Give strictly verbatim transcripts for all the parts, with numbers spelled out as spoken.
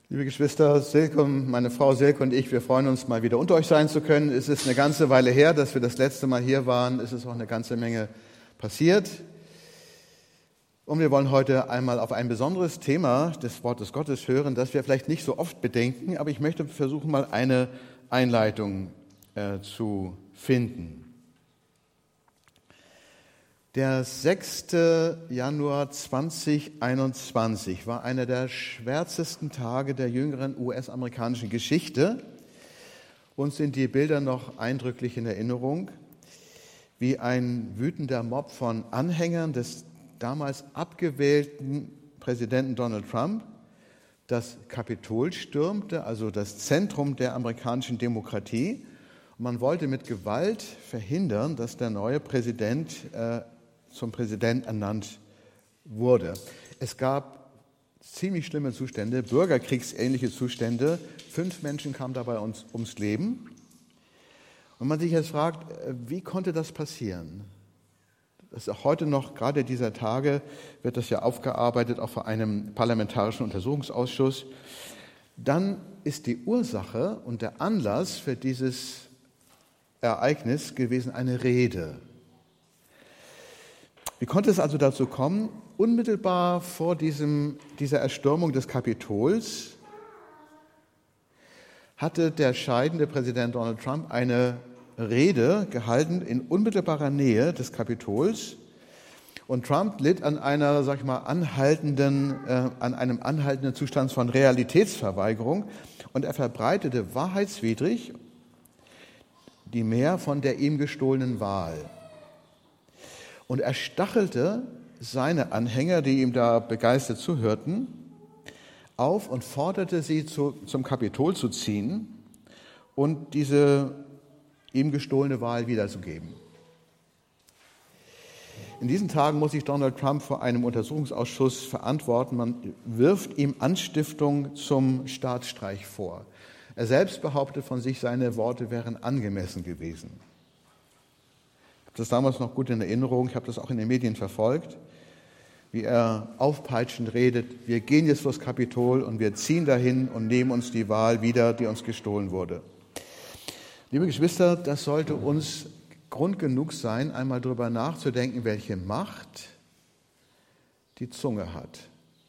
Liebe Geschwister, Silke, meine Frau Silke und ich, wir freuen uns, mal wieder unter euch sein zu können. Es ist eine ganze Weile her, dass wir das letzte Mal hier waren. Es ist auch eine ganze Menge passiert. Und wir wollen heute einmal auf ein besonderes Thema des Wortes Gottes hören, das wir vielleicht nicht so oft bedenken, aber ich möchte versuchen, mal eine Einleitung äh, zu finden. Der sechster Januar zweitausendeinundzwanzig war einer der schwärzesten Tage der jüngeren U S-amerikanischen Geschichte. Uns sind die Bilder noch eindrücklich in Erinnerung, wie ein wütender Mob von Anhängern des damals abgewählten Präsidenten Donald Trump das Kapitol stürmte, also das Zentrum der amerikanischen Demokratie. Und man wollte mit Gewalt verhindern, dass der neue Präsident äh, zum Präsident ernannt wurde. Es gab ziemlich schlimme Zustände, bürgerkriegsähnliche Zustände. Fünf Menschen kamen dabei ums, ums Leben. Und man sich jetzt fragt, wie konnte das passieren? Das ist auch heute noch, gerade dieser Tage, wird das ja aufgearbeitet, auch vor einem parlamentarischen Untersuchungsausschuss. Dann ist die Ursache und der Anlass für dieses Ereignis gewesen eine Rede. Wie konnte es also dazu kommen? Unmittelbar vor diesem, dieser Erstürmung des Kapitols hatte der scheidende Präsident Donald Trump eine Rede gehalten in unmittelbarer Nähe des Kapitols. Und Trump litt an einer, sag ich mal, anhaltenden, äh, an einem anhaltenden Zustand von Realitätsverweigerung. Und er verbreitete wahrheitswidrig die Mehr von der ihm gestohlenen Wahl. Und er stachelte seine Anhänger, die ihm da begeistert zuhörten, auf und forderte sie zu, zum Kapitol zu ziehen und diese ihm gestohlene Wahl wiederzugeben. In diesen Tagen muss sich Donald Trump vor einem Untersuchungsausschuss verantworten. Man wirft ihm Anstiftung zum Staatsstreich vor. Er selbst behauptet von sich, seine Worte wären angemessen gewesen. Ich habe das damals noch gut in Erinnerung, ich habe das auch in den Medien verfolgt, wie er aufpeitschend redet, wir gehen jetzt vors Kapitol und wir ziehen dahin und nehmen uns die Wahl wieder, die uns gestohlen wurde. Liebe Geschwister, das sollte uns Grund genug sein, einmal darüber nachzudenken, welche Macht die Zunge hat.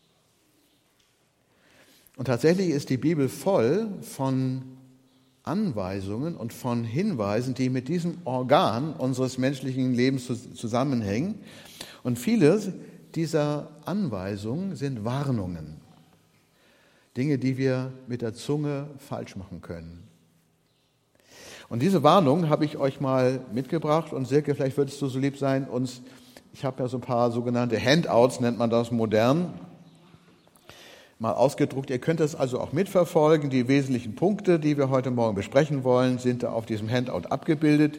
Und tatsächlich ist die Bibel voll von Anweisungen und von Hinweisen, die mit diesem Organ unseres menschlichen Lebens zusammenhängen. Und viele dieser Anweisungen sind Warnungen. Dinge, die wir mit der Zunge falsch machen können. Und diese Warnung habe ich euch mal mitgebracht. Und Silke, vielleicht würdest du so lieb sein, uns, ich habe ja so ein paar sogenannte Handouts, nennt man das modern, mal ausgedruckt. Ihr könnt das also auch mitverfolgen. Die wesentlichen Punkte, die wir heute Morgen besprechen wollen, sind da auf diesem Handout abgebildet.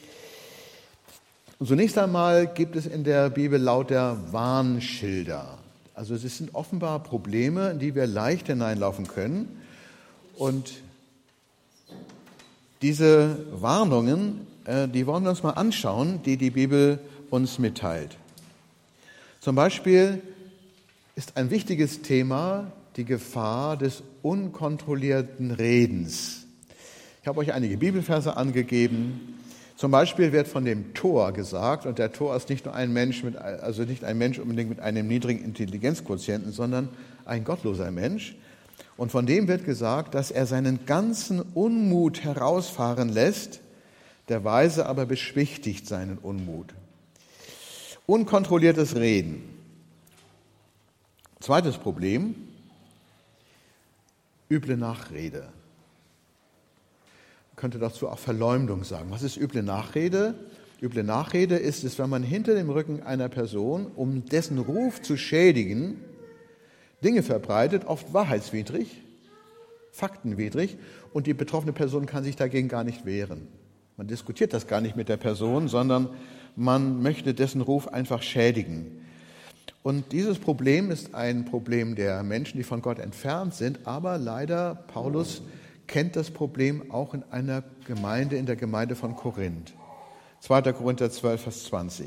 Und zunächst einmal gibt es in der Bibel lauter Warnschilder. Also es sind offenbar Probleme, in die wir leicht hineinlaufen können. Und diese Warnungen, die wollen wir uns mal anschauen, die die Bibel uns mitteilt. Zum Beispiel ist ein wichtiges Thema die Gefahr des unkontrollierten Redens. Ich habe euch einige Bibelverse angegeben. Zum Beispiel wird von dem Tor gesagt, und der Tor ist nicht nur ein Mensch, mit, also nicht ein Mensch unbedingt mit einem niedrigen Intelligenzquotienten, sondern ein gottloser Mensch. Und von dem wird gesagt, dass er seinen ganzen Unmut herausfahren lässt, der Weise aber beschwichtigt seinen Unmut. Unkontrolliertes Reden. Zweites Problem, üble Nachrede. Man könnte dazu auch Verleumdung sagen. Was ist üble Nachrede? Üble Nachrede ist es, wenn man hinter dem Rücken einer Person, um dessen Ruf zu schädigen, Dinge verbreitet, oft wahrheitswidrig, faktenwidrig, und die betroffene Person kann sich dagegen gar nicht wehren. Man diskutiert das gar nicht mit der Person, sondern man möchte dessen Ruf einfach schädigen. Und dieses Problem ist ein Problem der Menschen, die von Gott entfernt sind, aber leider, Paulus kennt das Problem auch in einer Gemeinde, in der Gemeinde von Korinth. zweiter Korinther zwölf, Vers zwanzig.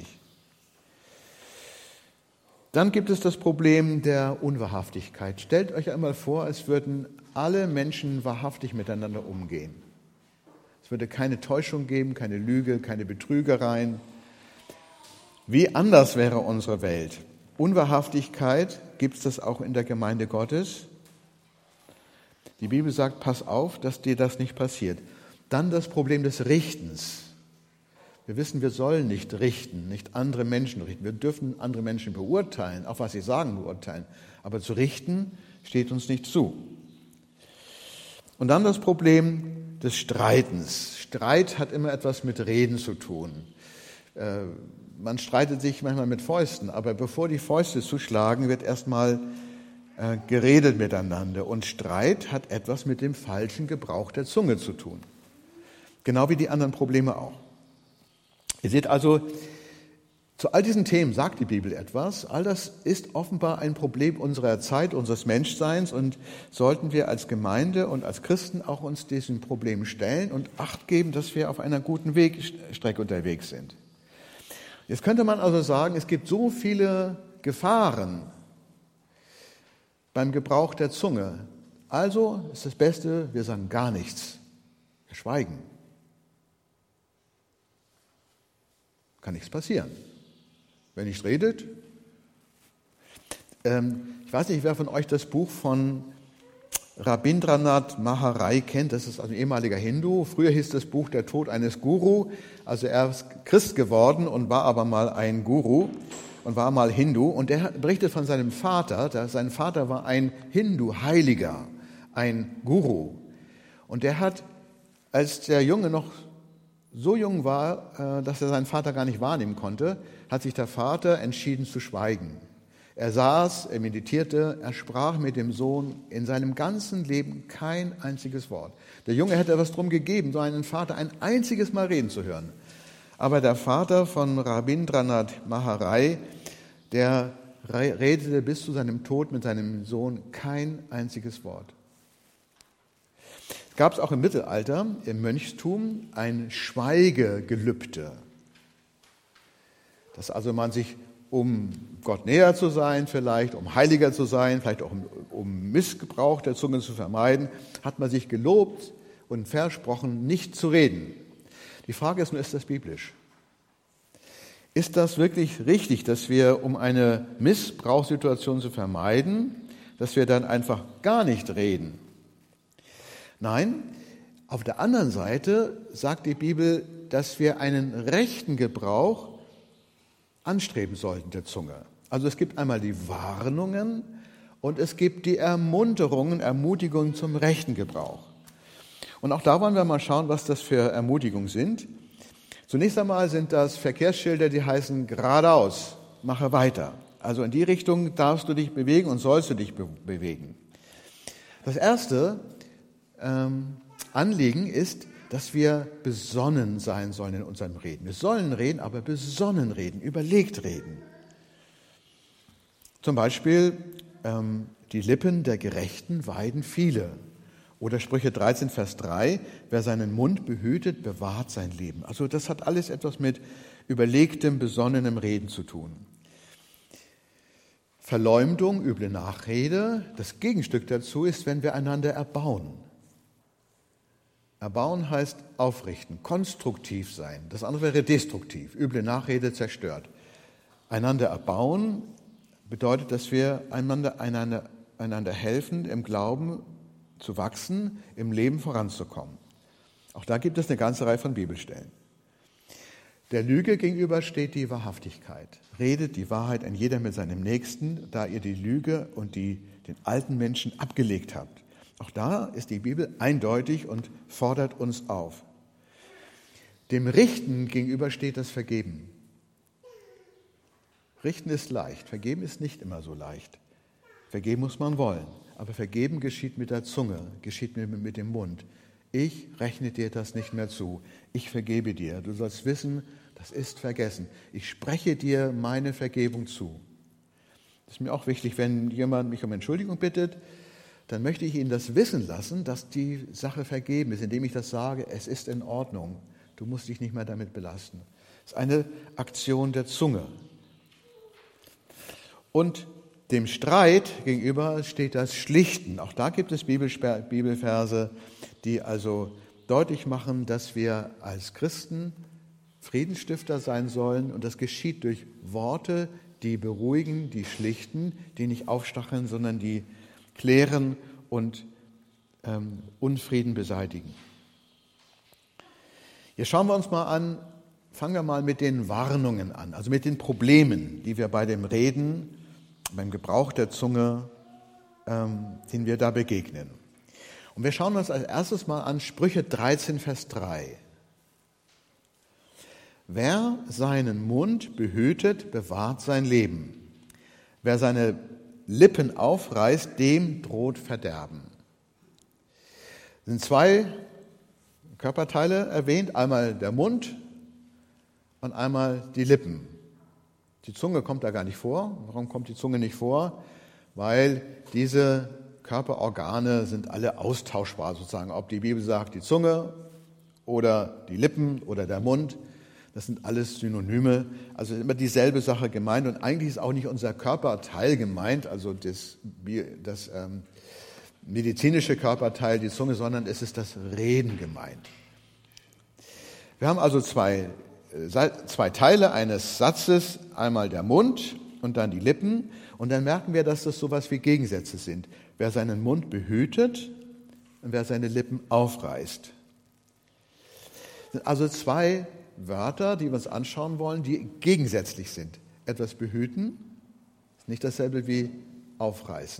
Dann gibt es das Problem der Unwahrhaftigkeit. Stellt euch einmal vor, es würden alle Menschen wahrhaftig miteinander umgehen. Es würde keine Täuschung geben, keine Lüge, keine Betrügereien. Wie anders wäre unsere Welt? Unwahrhaftigkeit, gibt es das auch in der Gemeinde Gottes? Die Bibel sagt, pass auf, dass dir das nicht passiert. Dann das Problem des Richtens. Wir wissen, wir sollen nicht richten, nicht andere Menschen richten. Wir dürfen andere Menschen beurteilen, auch was sie sagen beurteilen. Aber zu richten steht uns nicht zu. Und dann das Problem des Streitens. Streit hat immer etwas mit Reden zu tun. Äh, man streitet sich manchmal mit Fäusten, aber bevor die Fäuste zuschlagen, wird erstmal äh, geredet miteinander. Und Streit hat etwas mit dem falschen Gebrauch der Zunge zu tun. Genau wie die anderen Probleme auch. Ihr seht also, zu all diesen Themen sagt die Bibel etwas. All das ist offenbar ein Problem unserer Zeit, unseres Menschseins, und sollten wir als Gemeinde und als Christen auch uns diesen Problemen stellen und Acht geben, dass wir auf einer guten Wegstrecke unterwegs sind. Jetzt könnte man also sagen, es gibt so viele Gefahren beim Gebrauch der Zunge. Also ist das Beste, wir sagen gar nichts. Wir schweigen. Kann nichts passieren. Wenn nichts redet. Ähm, ich weiß nicht, wer von euch das Buch von Rabindranath Maharaj kennt. Das ist also ein ehemaliger Hindu. Früher hieß das Buch Der Tod eines Guru. Also er ist Christ geworden und war aber mal ein Guru und war mal Hindu. Und er berichtet von seinem Vater. Der, sein Vater war ein Hindu-Heiliger, ein Guru. Und der hat, als der Junge noch so jung war, dass er seinen Vater gar nicht wahrnehmen konnte, hat sich der Vater entschieden zu schweigen. Er saß, er meditierte, er sprach mit dem Sohn in seinem ganzen Leben kein einziges Wort. Der Junge hätte etwas drum gegeben, so einen Vater ein einziges Mal reden zu hören. Aber der Vater von Rabindranath Maharaj, der redete bis zu seinem Tod mit seinem Sohn kein einziges Wort. Gab es auch im Mittelalter, im Mönchstum, ein Schweigegelübde. Dass also man sich, um Gott näher zu sein vielleicht, um heiliger zu sein, vielleicht auch um, um Missgebrauch der Zunge zu vermeiden, hat man sich gelobt und versprochen, nicht zu reden. Die Frage ist nur, ist das biblisch? Ist das wirklich richtig, dass wir, um eine Missbrauchssituation zu vermeiden, dass wir dann einfach gar nicht reden? Nein, auf der anderen Seite sagt die Bibel, dass wir einen rechten Gebrauch anstreben sollten der Zunge. Also es gibt einmal die Warnungen und es gibt die Ermunterungen, Ermutigungen zum rechten Gebrauch. Und auch da wollen wir mal schauen, was das für Ermutigungen sind. Zunächst einmal sind das Verkehrsschilder, die heißen geradeaus, mache weiter. Also in die Richtung darfst du dich bewegen und sollst du dich be- bewegen. Das erste Ähm, Anliegen ist, dass wir besonnen sein sollen in unserem Reden. Wir sollen reden, aber besonnen reden, überlegt reden. Zum Beispiel, ähm, die Lippen der Gerechten weiden viele. Oder Sprüche dreizehn, Vers drei, wer seinen Mund behütet, bewahrt sein Leben. Also das hat alles etwas mit überlegtem, besonnenem Reden zu tun. Verleumdung, üble Nachrede, das Gegenstück dazu ist, wenn wir einander erbauen. Erbauen heißt aufrichten, konstruktiv sein. Das andere wäre destruktiv, üble Nachrede zerstört. Einander erbauen bedeutet, dass wir einander, einander, einander helfen, im Glauben zu wachsen, im Leben voranzukommen. Auch da gibt es eine ganze Reihe von Bibelstellen. Der Lüge gegenüber steht die Wahrhaftigkeit. Redet die Wahrheit ein jeder mit seinem Nächsten, da ihr die Lüge und die, den alten Menschen abgelegt habt. Auch da ist die Bibel eindeutig und fordert uns auf. Dem Richten gegenüber steht das Vergeben. Richten ist leicht, vergeben ist nicht immer so leicht. Vergeben muss man wollen, aber vergeben geschieht mit der Zunge, geschieht mit dem Mund. Ich rechne dir das nicht mehr zu, ich vergebe dir. Du sollst wissen, das ist vergessen. Ich spreche dir meine Vergebung zu. Das ist mir auch wichtig, wenn jemand mich um Entschuldigung bittet, dann möchte ich ihn das wissen lassen, dass die Sache vergeben ist, indem ich das sage, es ist in Ordnung, du musst dich nicht mehr damit belasten. Das ist eine Aktion der Zunge. Und Dem Streit gegenüber steht das Schlichten. Auch da gibt es Bibelverse, die also deutlich machen, dass wir als Christen Friedensstifter sein sollen. Und das geschieht durch Worte, die beruhigen, die schlichten, die nicht aufstacheln, sondern die klären und ähm, Unfrieden beseitigen. Jetzt schauen wir uns mal an, fangen wir mal mit den Warnungen an, also mit den Problemen, die wir bei dem Reden, beim Gebrauch der Zunge, ähm, denen wir da begegnen. Und wir schauen uns als erstes mal an Sprüche dreizehn, Vers drei. Wer seinen Mund behütet, bewahrt sein Leben. Wer seine Lippen aufreißt, dem droht Verderben. Es sind zwei Körperteile erwähnt, einmal der Mund und einmal die Lippen. Die Zunge kommt da gar nicht vor. Warum kommt die Zunge nicht vor? Weil diese Körperorgane sind alle austauschbar sozusagen. Ob die Bibel sagt, die Zunge oder die Lippen oder der Mund, das sind alles Synonyme. Also immer dieselbe Sache gemeint. Und eigentlich ist auch nicht unser Körperteil gemeint, also das, das ähm, medizinische Körperteil, die Zunge, sondern es ist das Reden gemeint. Wir haben also zwei Zwei Teile eines Satzes, einmal der Mund und dann die Lippen. Und dann merken wir, dass das sowas wie Gegensätze sind. Wer seinen Mund behütet und wer seine Lippen aufreißt. Das sind also zwei Wörter, die wir uns anschauen wollen, die gegensätzlich sind. Etwas behüten ist nicht dasselbe wie aufreißen.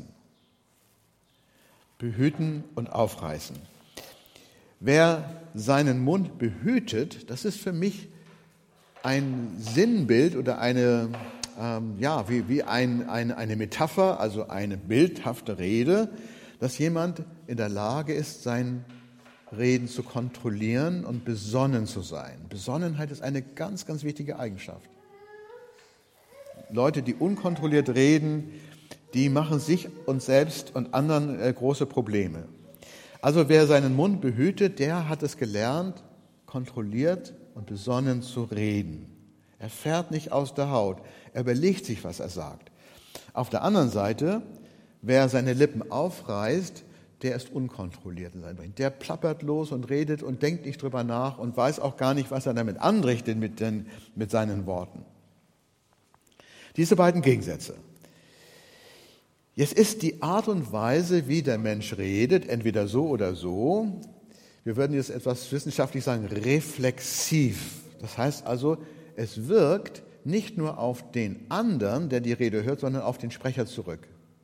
Behüten und aufreißen. Wer seinen Mund behütet, das ist für mich ein Sinnbild oder eine, ähm, ja, wie, wie ein, ein, eine Metapher, also eine bildhafte Rede, dass jemand in der Lage ist, sein Reden zu kontrollieren und besonnen zu sein. Besonnenheit ist eine ganz, ganz wichtige Eigenschaft. Leute, die unkontrolliert reden, die machen sich und selbst und anderen äh, große Probleme. Also wer seinen Mund behütet, der hat es gelernt, kontrolliert und besonnen zu reden. Er fährt nicht aus der Haut. Er überlegt sich, was er sagt. Auf der anderen Seite, wer seine Lippen aufreißt, der ist unkontrolliert in seinem Reden. Der plappert los und redet und denkt nicht drüber nach und weiß auch gar nicht, was er damit anrichtet mit, den, mit seinen Worten. Diese beiden Gegensätze. Jetzt ist die Art und Weise, wie der Mensch redet, entweder so oder so, wir würden jetzt etwas wissenschaftlich sagen, reflexiv. Das heißt also, es wirkt nicht nur auf den anderen, der die Rede hört, sondern auf den Sprecher zurück.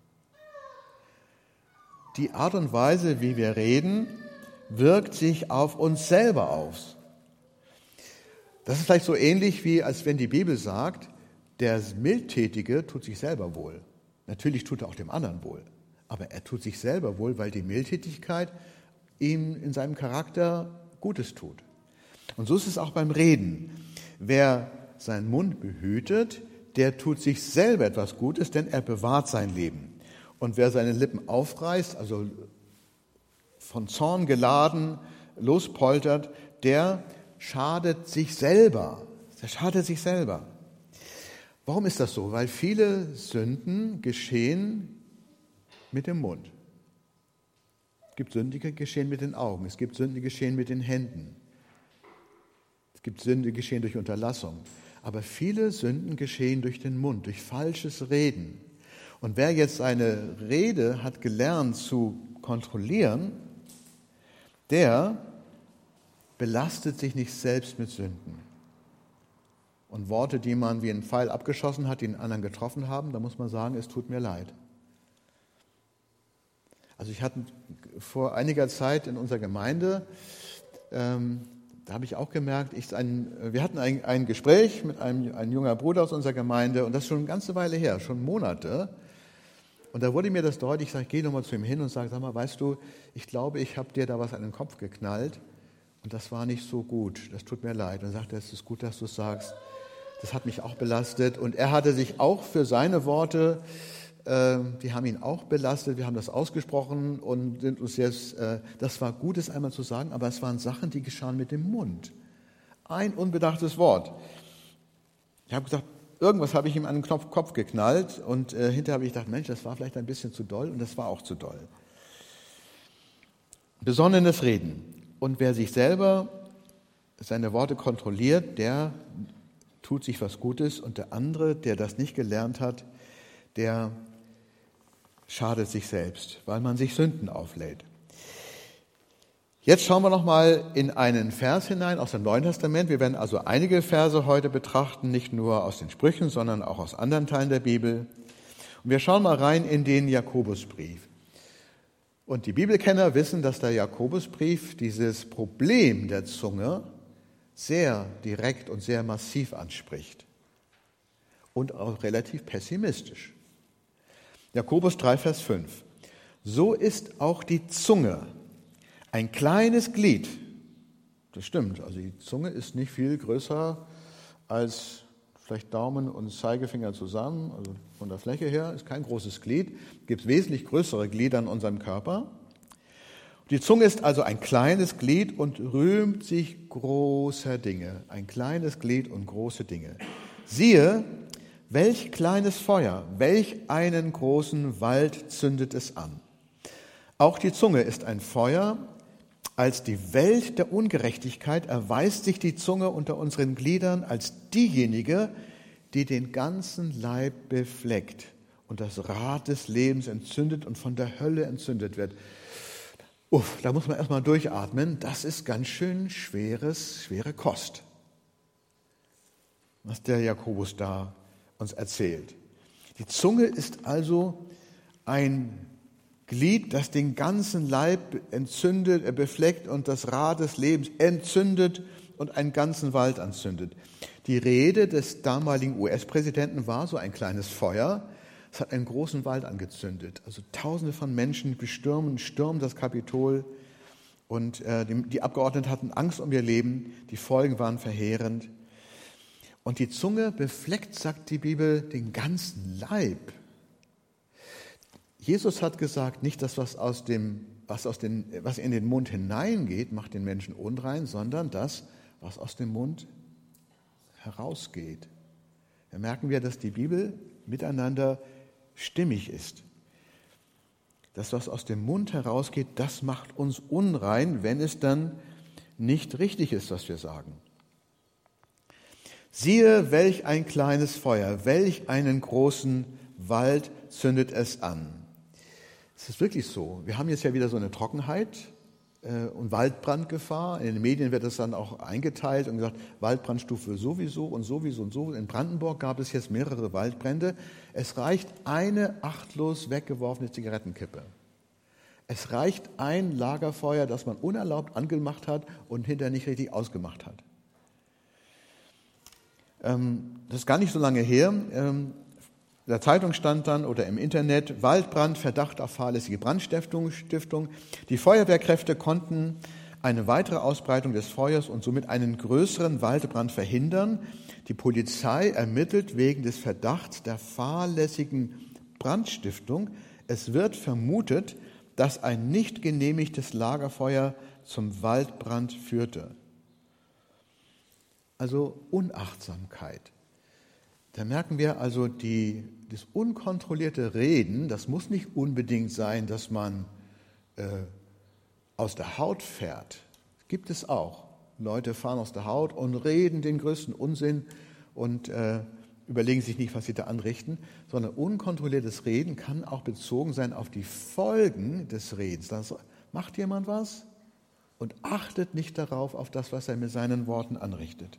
Die Art und Weise, wie wir reden, wirkt sich auf uns selber aus. Das ist vielleicht so ähnlich, wie als wenn die Bibel sagt, der Mildtätige tut sich selber wohl. Natürlich tut er auch dem anderen wohl, aber er tut sich selber wohl, weil die Mildtätigkeit ihm in seinem Charakter Gutes tut. Und so ist es auch beim Reden. Wer seinen Mund behütet, der tut sich selber etwas Gutes, denn er bewahrt sein Leben. Und wer seine Lippen aufreißt, also von Zorn geladen, lospoltert, der schadet sich selber. Der schadet sich selber. Warum ist das so? Weil viele Sünden geschehen mit dem Mund. Es gibt Sünden, die geschehen mit den Augen. Es gibt Sünden, die geschehen mit den Händen. Es gibt Sünden, die geschehen durch Unterlassung. Aber viele Sünden geschehen durch den Mund, durch falsches Reden. Und wer jetzt seine Rede hat gelernt zu kontrollieren, der belastet sich nicht selbst mit Sünden. Und Worte, die man wie ein Pfeil abgeschossen hat, die den anderen getroffen haben, da muss man sagen, es tut mir leid. Also ich hatte vor einiger Zeit in unserer Gemeinde, ähm, da habe ich auch gemerkt, ich ein, wir hatten ein, ein Gespräch mit einem, einem jungen Bruder aus unserer Gemeinde und das ist schon eine ganze Weile her, schon Monate. Und da wurde mir das deutlich, ich sage, ich gehe nochmal zu ihm hin und sage, sag mal, weißt du, ich glaube, ich habe dir da was an den Kopf geknallt und das war nicht so gut, das tut mir leid. Und er sagte, es ist gut, dass du es sagst, das hat mich auch belastet. Und er hatte sich auch für seine Worte, äh, die haben ihn auch belastet, wir haben das ausgesprochen und sind uns jetzt, äh, das war gut, es einmal zu sagen, aber es waren Sachen, die geschahen mit dem Mund. Ein unbedachtes Wort. Ich habe gesagt, irgendwas habe ich ihm an den Knopf, Kopf geknallt und äh, hinterher habe ich gedacht, Mensch, das war vielleicht ein bisschen zu doll und das war auch zu doll. Besonnenes Reden. Und wer sich selber seine Worte kontrolliert, der tut sich was Gutes und der andere, der das nicht gelernt hat, der schadet sich selbst, weil man sich Sünden auflädt. Jetzt schauen wir noch mal in einen Vers hinein aus dem Neuen Testament. Wir werden also einige Verse heute betrachten, nicht nur aus den Sprüchen, sondern auch aus anderen Teilen der Bibel. Und wir schauen mal rein in den Jakobusbrief. Und die Bibelkenner wissen, dass der Jakobusbrief dieses Problem der Zunge sehr direkt und sehr massiv anspricht und auch relativ pessimistisch. Jakobus drei, Vers fünf. So ist auch die Zunge ein kleines Glied. Das stimmt, also die Zunge ist nicht viel größer als vielleicht Daumen und Zeigefinger zusammen, also von der Fläche her ist kein großes Glied. Es gibt wesentlich größere Glieder in unserem Körper. Die Zunge ist also ein kleines Glied und rühmt sich großer Dinge. Ein kleines Glied und große Dinge. Siehe, welch kleines Feuer, welch einen großen Wald zündet es an. Auch die Zunge ist ein Feuer. Als die Welt der Ungerechtigkeit erweist sich die Zunge unter unseren Gliedern als diejenige, die den ganzen Leib befleckt und das Rad des Lebens entzündet und von der Hölle entzündet wird. Uff, da muss man erstmal durchatmen. Das ist ganz schön schweres, schwere Kost, was der Jakobus da uns erzählt. Die Zunge ist also ein Glied, das den ganzen Leib entzündet, befleckt und das Rad des Lebens entzündet und einen ganzen Wald anzündet. Die Rede des damaligen U S-Präsidenten war so ein kleines Feuer. Es hat einen großen Wald angezündet. Also Tausende von Menschen bestürmen, stürmen das Kapitol und äh, die, die Abgeordneten hatten Angst um ihr Leben. Die Folgen waren verheerend. Und die Zunge befleckt, sagt die Bibel, den ganzen Leib. Jesus hat gesagt, nicht das, was, aus dem, was, aus den, was in den Mund hineingeht, macht den Menschen unrein, sondern das, was aus dem Mund herausgeht. Da merken wir, dass die Bibel miteinander stimmig ist. Das, was aus dem Mund herausgeht, das macht uns unrein, wenn es dann nicht richtig ist, was wir sagen. Siehe, welch ein kleines Feuer, welch einen großen Wald zündet es an. Es ist wirklich so. Wir haben jetzt ja wieder so eine Trockenheit äh, und Waldbrandgefahr. In den Medien wird das dann auch eingeteilt und gesagt, Waldbrandstufe sowieso und sowieso und so. In Brandenburg gab es jetzt mehrere Waldbrände. Es reicht eine achtlos weggeworfene Zigarettenkippe. Es reicht ein Lagerfeuer, das man unerlaubt angemacht hat und hinterher nicht richtig ausgemacht hat. Ähm, das ist gar nicht so lange her. Ähm, In der Zeitung stand dann oder im Internet, Waldbrand, Verdacht auf fahrlässige Brandstiftung. Stiftung. Die Feuerwehrkräfte konnten eine weitere Ausbreitung des Feuers und somit einen größeren Waldbrand verhindern. Die Polizei ermittelt wegen des Verdachts der fahrlässigen Brandstiftung. Es wird vermutet, dass ein nicht genehmigtes Lagerfeuer zum Waldbrand führte. Also Unachtsamkeit. Da merken wir also, die, das unkontrollierte Reden, das muss nicht unbedingt sein, dass man äh, aus der Haut fährt. Das gibt es auch. Leute fahren aus der Haut und reden den größten Unsinn und äh, überlegen sich nicht, was sie da anrichten, sondern unkontrolliertes Reden kann auch bezogen sein auf die Folgen des Redens. Das macht jemand was und achtet nicht darauf, auf das, was er mit seinen Worten anrichtet.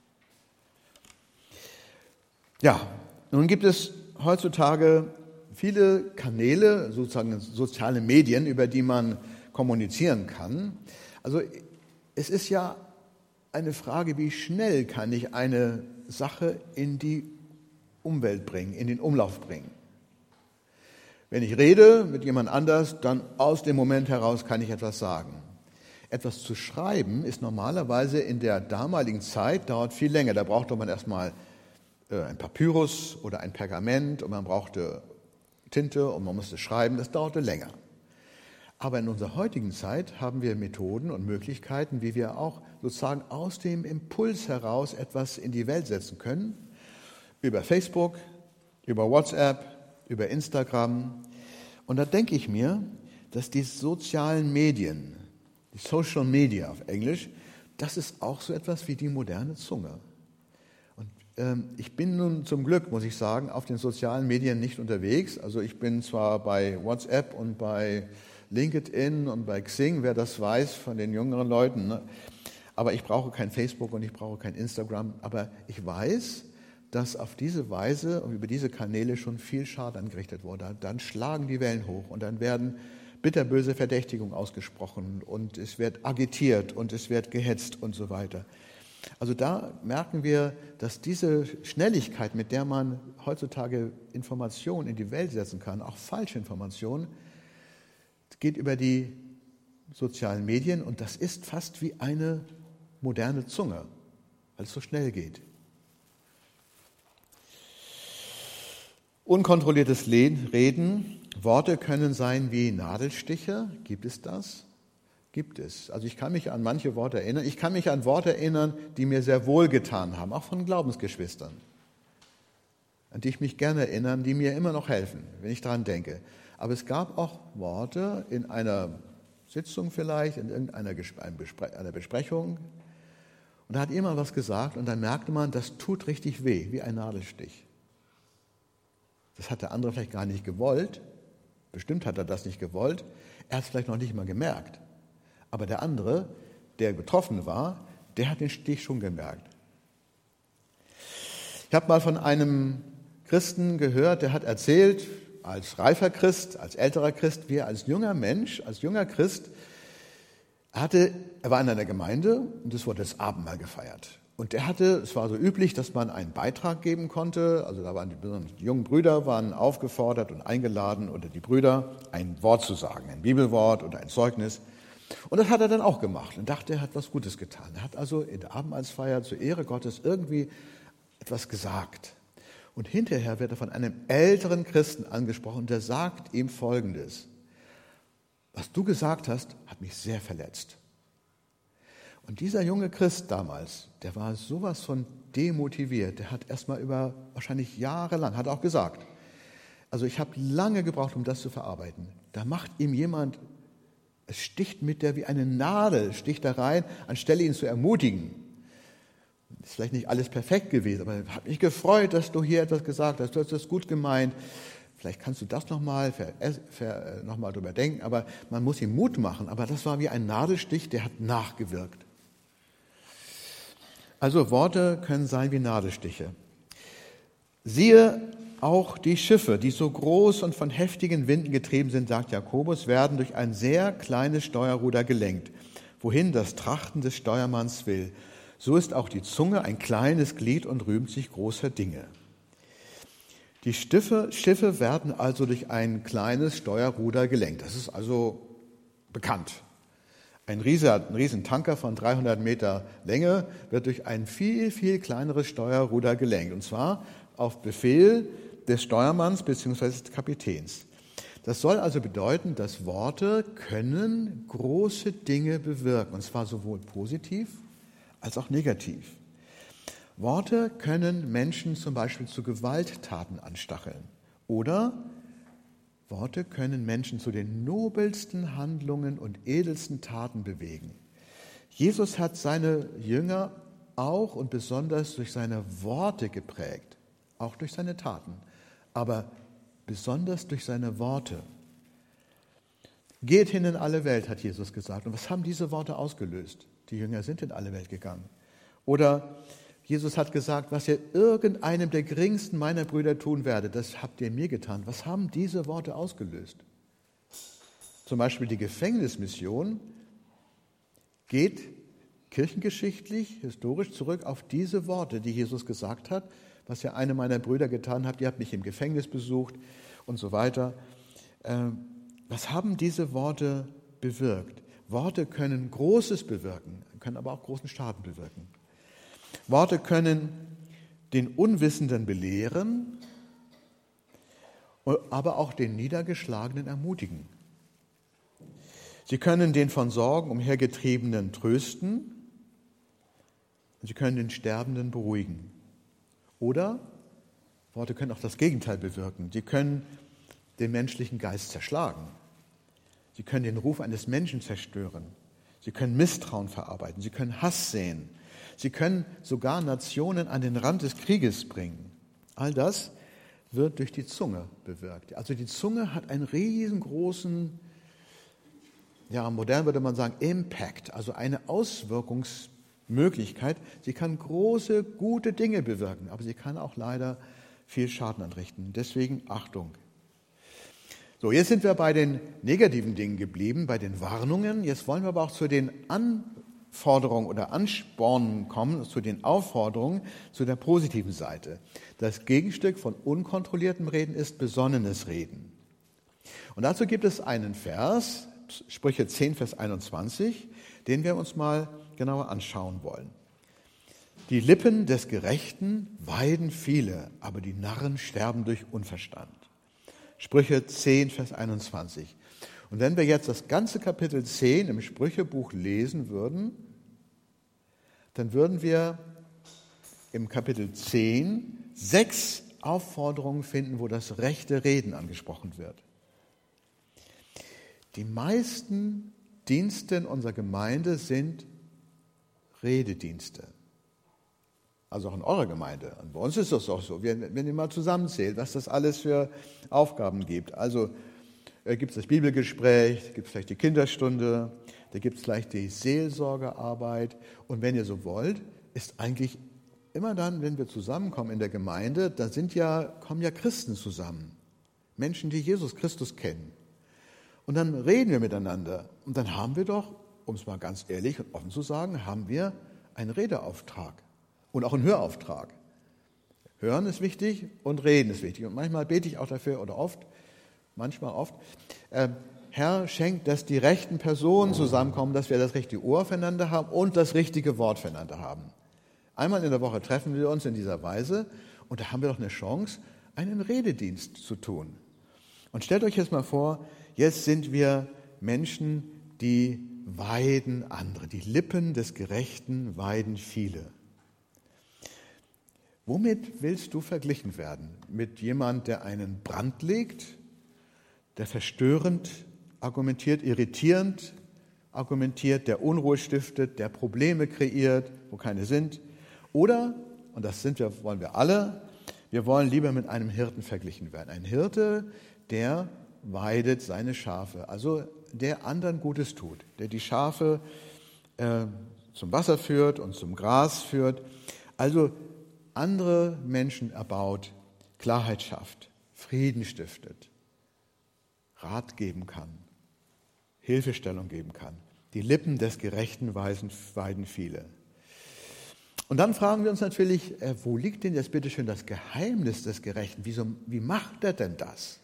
Ja, nun gibt es heutzutage viele Kanäle, sozusagen soziale Medien, über die man kommunizieren kann. Also es ist ja eine Frage, wie schnell kann ich eine Sache in die Umwelt bringen, in den Umlauf bringen. Wenn ich rede mit jemand anders, dann aus dem Moment heraus kann ich etwas sagen. Etwas zu schreiben ist normalerweise in der damaligen Zeit, dauert viel länger. Da brauchte man erstmal ein Papyrus oder ein Pergament und man brauchte Tinte und man musste schreiben, das dauerte länger. Aber in unserer heutigen Zeit haben wir Methoden und Möglichkeiten, wie wir auch sozusagen aus dem Impuls heraus etwas in die Welt setzen können. über Facebook, über WhatsApp, über Instagram. Und da denke ich mir, dass die sozialen Medien, die Social Media auf Englisch, das ist auch so etwas wie die moderne Zunge. Und ähm, ich bin nun zum Glück, muss ich sagen, auf den sozialen Medien nicht unterwegs. Also ich bin zwar bei WhatsApp und bei LinkedIn und bei Xing, wer das weiß von den jüngeren Leuten, ne? Aber ich brauche kein Facebook und ich brauche kein Instagram. Aber ich weiß, dass auf diese Weise und über diese Kanäle schon viel Schaden angerichtet wurde. Dann schlagen die Wellen hoch und dann werden bitterböse Verdächtigungen ausgesprochen und es wird agitiert und es wird gehetzt und so weiter. Also da merken wir, dass diese Schnelligkeit, mit der man heutzutage Informationen in die Welt setzen kann, auch falsche Informationen, geht über die sozialen Medien und das ist fast wie eine moderne Zunge, weil es so schnell geht. Unkontrolliertes Reden, Worte können sein wie Nadelstiche. Gibt es das? Gibt es. Also ich kann mich an manche Worte erinnern. Ich kann mich an Worte erinnern, die mir sehr wohlgetan haben, auch von Glaubensgeschwistern, an die ich mich gerne erinnere, die mir immer noch helfen, wenn ich daran denke. Aber es gab auch Worte in einer Sitzung vielleicht, in irgendeiner einer Besprechung, und da hat jemand was gesagt und dann merkte man, das tut richtig weh, wie ein Nadelstich. Das hat der andere vielleicht gar nicht gewollt. Bestimmt hat er das nicht gewollt. Er hat es vielleicht noch nicht mal gemerkt. Aber der andere, der betroffen war, der hat den Stich schon gemerkt. Ich habe mal von einem Christen gehört, der hat erzählt, als reifer Christ, als älterer Christ, wie er als junger Mensch, als junger Christ, hatte, er war in einer Gemeinde und es wurde das Abendmahl gefeiert. Und er hatte, es war so üblich, dass man einen Beitrag geben konnte. Also da waren die, die jungen Brüder waren aufgefordert und eingeladen, oder die Brüder, ein Wort zu sagen, ein Bibelwort oder ein Zeugnis. Und das hat er dann auch gemacht und dachte, er hat was Gutes getan. Er hat also in der Abendmahlsfeier zur Ehre Gottes irgendwie etwas gesagt. Und hinterher wird er von einem älteren Christen angesprochen, der sagt ihm Folgendes: Was du gesagt hast, hat mich sehr verletzt. Und dieser junge Christ damals, der war sowas von demotiviert, der hat erstmal über wahrscheinlich jahrelang, hat auch gesagt, also ich habe lange gebraucht, um das zu verarbeiten. Da macht ihm jemand, es sticht mit der wie eine Nadel, sticht da rein, anstelle ihn zu ermutigen. Ist vielleicht nicht alles perfekt gewesen, aber ich habe mich gefreut, dass du hier etwas gesagt hast, du hast das gut gemeint. Vielleicht kannst du das nochmal noch mal drüber denken, aber man muss ihm Mut machen. Aber das war wie ein Nadelstich, der hat nachgewirkt. Also Worte können sein wie Nadelstiche. Siehe, auch die Schiffe, die so groß und von heftigen Winden getrieben sind, sagt Jakobus, werden durch ein sehr kleines Steuerruder gelenkt, wohin das Trachten des Steuermanns will. So ist auch die Zunge ein kleines Glied und rühmt sich großer Dinge. Die Schiffe, Schiffe werden also durch ein kleines Steuerruder gelenkt. Das ist also bekannt. Ein riesen Tanker von dreihundert Meter Länge wird durch ein viel, viel kleineres Steuerruder gelenkt. Und zwar auf Befehl des Steuermanns bzw. des Kapitäns. Das soll also bedeuten, dass Worte können große Dinge bewirken. Und zwar sowohl positiv als auch negativ. Worte können Menschen zum Beispiel zu Gewalttaten anstacheln. Oder Worte können Menschen zu den nobelsten Handlungen und edelsten Taten bewegen. Jesus hat seine Jünger auch und besonders durch seine Worte geprägt, auch durch seine Taten, aber besonders durch seine Worte. Geht hin in alle Welt, hat Jesus gesagt. Und was haben diese Worte ausgelöst? Die Jünger sind in alle Welt gegangen. Oder Jesus hat gesagt, was ihr irgendeinem der geringsten meiner Brüder tun werdet, das habt ihr mir getan. Was haben diese Worte ausgelöst? Zum Beispiel die Gefängnismission geht kirchengeschichtlich, historisch zurück auf diese Worte, die Jesus gesagt hat, was ihr einem meiner Brüder getan habt, ihr habt mich im Gefängnis besucht und so weiter. Was haben diese Worte bewirkt? Worte können Großes bewirken, können aber auch großen Schaden bewirken. Worte können den Unwissenden belehren, aber auch den Niedergeschlagenen ermutigen. Sie können den von Sorgen umhergetriebenen trösten, sie können den Sterbenden beruhigen. Oder Worte können auch das Gegenteil bewirken. Sie können den menschlichen Geist zerschlagen. Sie können den Ruf eines Menschen zerstören. Sie können Misstrauen verarbeiten. Sie können Hass säen. Sie können sogar Nationen an den Rand des Krieges bringen. All das wird durch die Zunge bewirkt. Also die Zunge hat einen riesengroßen, ja, modern würde man sagen, Impact, also eine Auswirkungsmöglichkeit. Sie kann große, gute Dinge bewirken, aber sie kann auch leider viel Schaden anrichten. Deswegen Achtung. So, jetzt sind wir bei den negativen Dingen geblieben, bei den Warnungen. Jetzt wollen wir aber auch zu den Anforderungen oder Anspornen kommen, zu den Aufforderungen, zu der positiven Seite. Das Gegenstück von unkontrolliertem Reden ist besonnenes Reden. Und dazu gibt es einen Vers, Sprüche zehn, Vers einundzwanzig, den wir uns mal genauer anschauen wollen. Die Lippen des Gerechten weiden viele, aber die Narren sterben durch Unverstand. Sprüche zehn, Vers einundzwanzig. Und wenn wir jetzt das ganze Kapitel zehn im Sprüchebuch lesen würden, dann würden wir im Kapitel zehn sechs Aufforderungen finden, wo das rechte Reden angesprochen wird. Die meisten Dienste in unserer Gemeinde sind Rededienste. Also auch in eurer Gemeinde. Und bei uns ist das auch so. Wenn, wenn ihr mal zusammenzählt, was das alles für Aufgaben gibt. Also äh, gibt es das Bibelgespräch, gibt es vielleicht die Kinderstunde, da gibt es vielleicht die Seelsorgearbeit. Und wenn ihr so wollt, ist eigentlich immer dann, wenn wir zusammenkommen in der Gemeinde, da sind ja, kommen ja Christen zusammen. Menschen, die Jesus Christus kennen. Und dann reden wir miteinander. Und dann haben wir doch, um es mal ganz ehrlich und offen zu sagen, haben wir einen Redeauftrag. Und auch einen Hörauftrag. Hören ist wichtig und Reden ist wichtig. Und manchmal bete ich auch dafür, oder oft, manchmal oft, äh, Herr, schenkt, dass die rechten Personen zusammenkommen, dass wir das richtige Ohr füreinander haben und das richtige Wort füreinander haben. Einmal in der Woche treffen wir uns in dieser Weise und da haben wir doch eine Chance, einen Rededienst zu tun. Und stellt euch jetzt mal vor, jetzt sind wir Menschen, die weiden andere. Die Lippen des Gerechten weiden viele. Womit willst du verglichen werden? Mit jemand, der einen Brand legt, der verstörend argumentiert, irritierend argumentiert, der Unruhe stiftet, der Probleme kreiert, wo keine sind? Oder, und das sind wir, wollen wir alle, wir wollen lieber mit einem Hirten verglichen werden. Ein Hirte, der weidet seine Schafe, also der anderen Gutes tut, der die Schafe äh, zum Wasser führt und zum Gras führt, also andere Menschen erbaut, Klarheit schafft, Frieden stiftet, Rat geben kann, Hilfestellung geben kann. Die Lippen des Gerechten weiden viele. Und dann fragen wir uns natürlich, äh, wo liegt denn jetzt bitte schön das Geheimnis des Gerechten? Wieso, wie macht er denn das,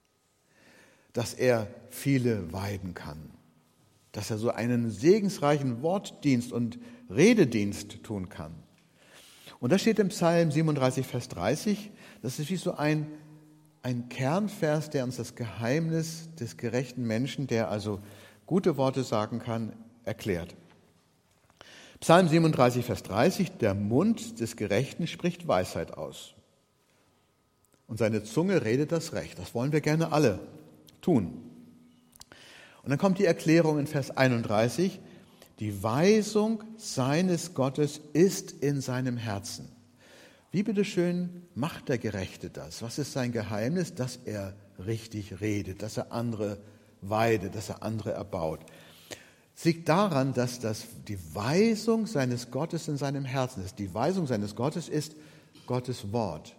dass er viele weiden kann? Dass er so einen segensreichen Wortdienst und Rededienst tun kann? Und das steht im Psalm siebenunddreißig, Vers dreißig. Das ist wie so ein, ein Kernvers, der uns das Geheimnis des gerechten Menschen, der also gute Worte sagen kann, erklärt. Psalm siebenunddreißig, Vers dreißig. Der Mund des Gerechten spricht Weisheit aus. Und seine Zunge redet das Recht. Das wollen wir gerne alle tun. Und dann kommt die Erklärung in Vers einunddreißig. Die Weisung seines Gottes ist in seinem Herzen. Wie bitteschön macht der Gerechte das? Was ist sein Geheimnis? Dass er richtig redet, dass er andere weidet, dass er andere erbaut. Es liegt daran, dass das die Weisung seines Gottes in seinem Herzen ist. Die Weisung seines Gottes ist Gottes Wort.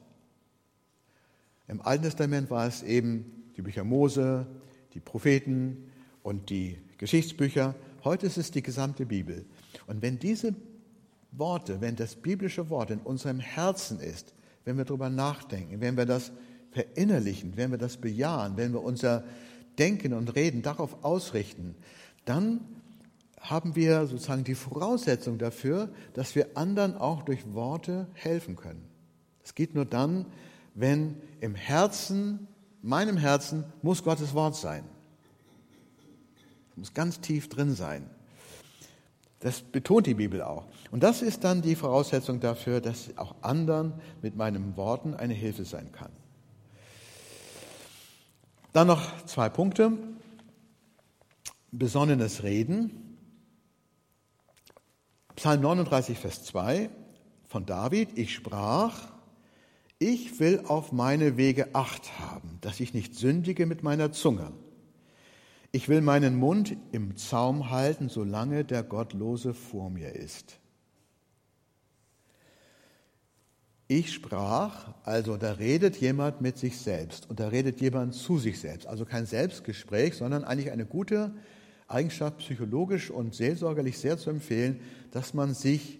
Im Alten Testament war es eben die Bücher Mose, die Propheten und die Geschichtsbücher. Heute ist es die gesamte Bibel. Und wenn diese Worte, wenn das biblische Wort in unserem Herzen ist, wenn wir darüber nachdenken, wenn wir das verinnerlichen, wenn wir das bejahen, wenn wir unser Denken und Reden darauf ausrichten, dann haben wir sozusagen die Voraussetzung dafür, dass wir anderen auch durch Worte helfen können. Es geht nur dann, wenn im Herzen, meinem Herzen, muss Gottes Wort sein. Es muss ganz tief drin sein. Das betont die Bibel auch. Und das ist dann die Voraussetzung dafür, dass ich auch anderen mit meinen Worten eine Hilfe sein kann. Dann noch zwei Punkte. Besonnenes Reden. Psalm neununddreißig, Vers zwei von David. Ich sprach, ich will auf meine Wege Acht haben, dass ich nicht sündige mit meiner Zunge. Ich will meinen Mund im Zaum halten, solange der Gottlose vor mir ist. Ich sprach, also da redet jemand mit sich selbst und da redet jemand zu sich selbst. Also kein Selbstgespräch, sondern eigentlich eine gute Eigenschaft, psychologisch und seelsorgerlich sehr zu empfehlen, dass man sich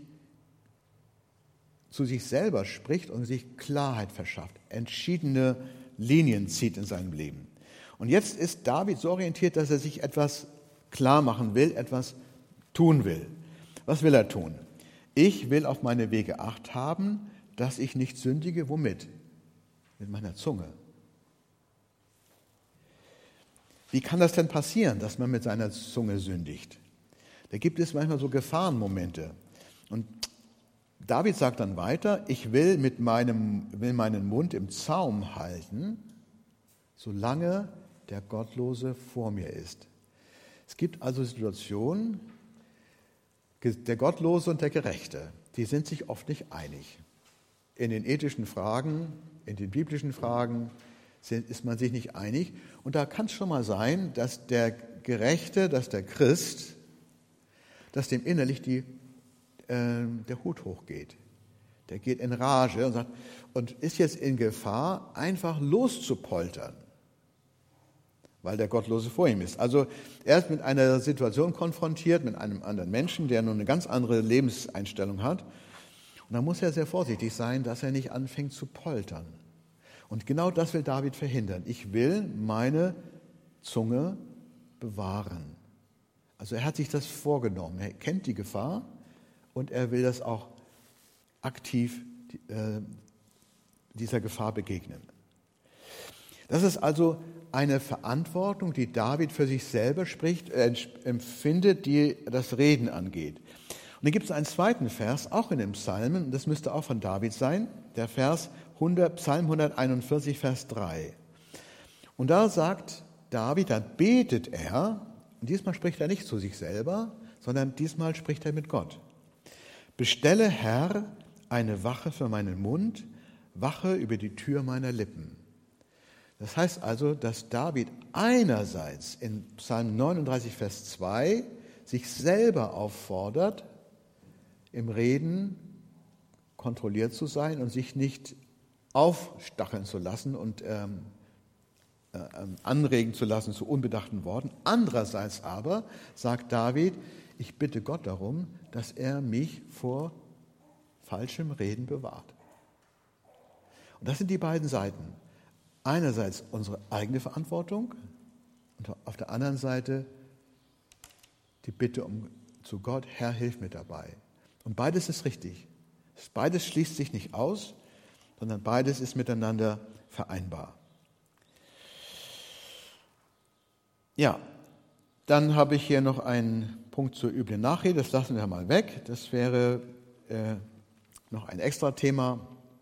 zu sich selber spricht und sich Klarheit verschafft, entschiedene Linien zieht in seinem Leben. Und jetzt ist David so orientiert, dass er sich etwas klar machen will, etwas tun will. Was will er tun? Ich will auf meine Wege Acht haben, dass ich nicht sündige. Womit? Mit meiner Zunge. Wie kann das denn passieren, dass man mit seiner Zunge sündigt? Da gibt es manchmal so Gefahrenmomente. Und David sagt dann weiter, ich will, mit meinem, will meinen Mund im Zaum halten, solange der Gottlose vor mir ist. Es gibt also Situationen, der Gottlose und der Gerechte, die sind sich oft nicht einig. In den ethischen Fragen, in den biblischen Fragen ist man sich nicht einig. Und da kann es schon mal sein, dass der Gerechte, dass der Christ, dass dem innerlich die, äh, der Hut hochgeht. Der geht in Rage und, sagt, und ist jetzt in Gefahr, einfach loszupoltern, weil der Gottlose vor ihm ist. Also er ist mit einer Situation konfrontiert, mit einem anderen Menschen, der nun eine ganz andere Lebenseinstellung hat. Und da muss er sehr vorsichtig sein, dass er nicht anfängt zu poltern. Und genau das will David verhindern. Ich will meine Zunge bewahren. Also er hat sich das vorgenommen. Er kennt die Gefahr und er will das auch aktiv äh, dieser Gefahr begegnen. Das ist also eine Verantwortung, die David für sich selber spricht, äh, empfindet, die das Reden angeht. Und dann gibt es einen zweiten Vers, auch in den Psalmen, und das müsste auch von David sein, der Vers hundert, Psalm hunderteinundvierzig, Vers drei. Und da sagt David, da betet er, und diesmal spricht er nicht zu sich selber, sondern diesmal spricht er mit Gott. Bestelle, Herr, eine Wache für meinen Mund, Wache über die Tür meiner Lippen. Das heißt also, dass David einerseits in Psalm neununddreißig, Vers zwei sich selber auffordert, im Reden kontrolliert zu sein und sich nicht aufstacheln zu lassen und ähm, äh, anregen zu lassen zu unbedachten Worten. Andererseits aber sagt David, ich bitte Gott darum, dass er mich vor falschem Reden bewahrt. Und das sind die beiden Seiten. Einerseits unsere eigene Verantwortung und auf der anderen Seite die Bitte um, zu Gott, Herr, hilf mir dabei. Und beides ist richtig. Beides schließt sich nicht aus, sondern beides ist miteinander vereinbar. Ja, dann habe ich hier noch einen Punkt zur üblen Nachrede, das lassen wir mal weg. Das wäre äh, noch ein extra Thema.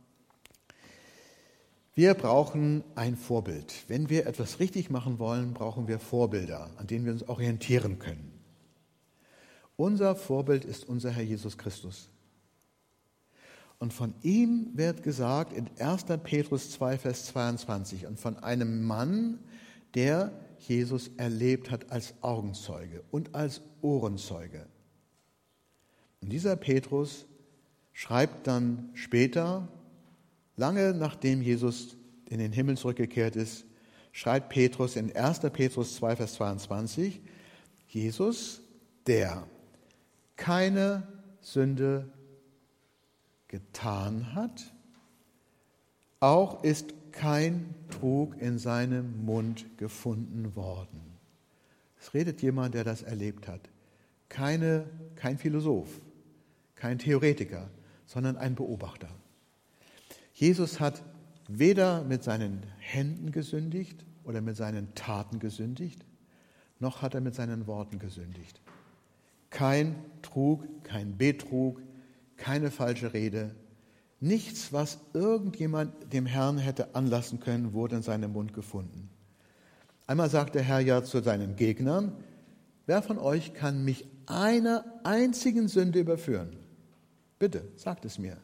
Wir brauchen ein Vorbild. Wenn wir etwas richtig machen wollen, brauchen wir Vorbilder, an denen wir uns orientieren können. Unser Vorbild ist unser Herr Jesus Christus. Und von ihm wird gesagt in erster Petrus zwei, Vers zweiundzwanzig, und von einem Mann, der Jesus erlebt hat als Augenzeuge und als Ohrenzeuge. Und dieser Petrus schreibt dann später, lange nachdem Jesus in den Himmel zurückgekehrt ist, schreibt Petrus in erster Petrus zwei, Vers zweiundzwanzig, Jesus, der keine Sünde getan hat, auch ist kein Trug in seinem Mund gefunden worden. Es redet jemand, der das erlebt hat. Keine, kein Philosoph, kein Theoretiker, sondern ein Beobachter. Jesus hat weder mit seinen Händen gesündigt oder mit seinen Taten gesündigt, noch hat er mit seinen Worten gesündigt. Kein Trug, kein Betrug, keine falsche Rede. Nichts, was irgendjemand dem Herrn hätte anlassen können, wurde in seinem Mund gefunden. Einmal sagt der Herr ja zu seinen Gegnern, wer von euch kann mich einer einzigen Sünde überführen? Bitte, sagt es mir.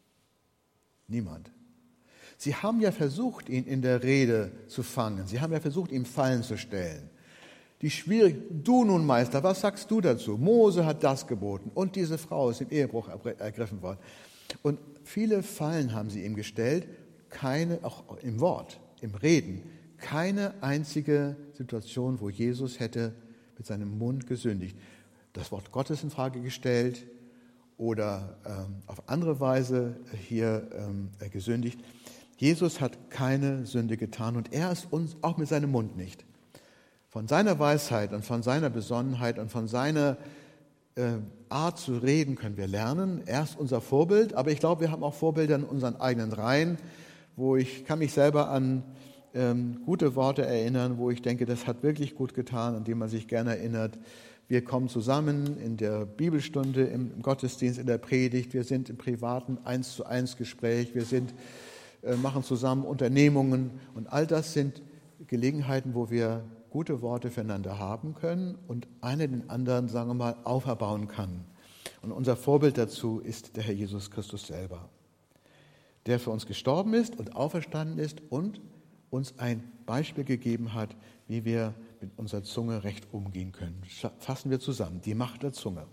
Niemand. Sie haben ja versucht, ihn in der Rede zu fangen. Sie haben ja versucht, ihm Fallen zu stellen. Die schwierig, du nun Meister, was sagst du dazu? Mose hat das geboten und diese Frau ist im Ehebruch ergriffen worden. Und viele Fallen haben sie ihm gestellt, keine, auch im Wort, im Reden, keine einzige Situation, wo Jesus hätte mit seinem Mund gesündigt. Das Wort Gottes in Frage gestellt oder ähm, auf andere Weise hier ähm, gesündigt. Jesus hat keine Sünde getan und er ist uns auch mit seinem Mund nicht. Von seiner Weisheit und von seiner Besonnenheit und von seiner äh, Art zu reden können wir lernen. Er ist unser Vorbild, aber ich glaube, wir haben auch Vorbilder in unseren eigenen Reihen, wo ich kann mich selber an ähm, gute Worte erinnern, wo ich denke, das hat wirklich gut getan, an die man sich gerne erinnert. Wir kommen zusammen in der Bibelstunde, im Gottesdienst, in der Predigt. Wir sind im privaten eins zu eins Gespräch. Wir sind, äh, machen zusammen Unternehmungen und all das sind Gelegenheiten, wo wir gute Worte füreinander haben können und einer den anderen, sagen wir mal, auferbauen kann. Und unser Vorbild dazu ist der Herr Jesus Christus selber, der für uns gestorben ist und auferstanden ist und uns ein Beispiel gegeben hat, wie wir mit unserer Zunge recht umgehen können. Fassen wir zusammen, die Macht der Zunge.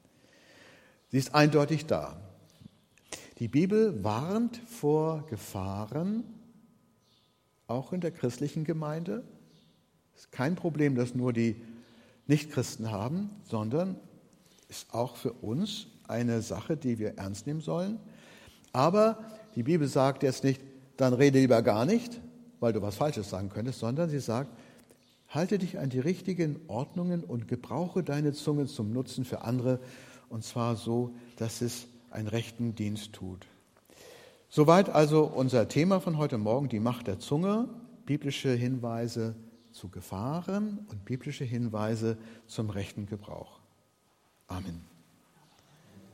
Sie ist eindeutig da. Die Bibel warnt vor Gefahren, auch in der christlichen Gemeinde. Es ist kein Problem, das nur die Nichtchristen haben, sondern ist auch für uns eine Sache, die wir ernst nehmen sollen. Aber die Bibel sagt jetzt nicht, dann rede lieber gar nicht, weil du was Falsches sagen könntest, sondern sie sagt, halte dich an die richtigen Ordnungen und gebrauche deine Zunge zum Nutzen für andere, und zwar so, dass es einen rechten Dienst tut. Soweit also unser Thema von heute Morgen, die Macht der Zunge, biblische Hinweise zu Gefahren und biblische Hinweise zum rechten Gebrauch. Amen.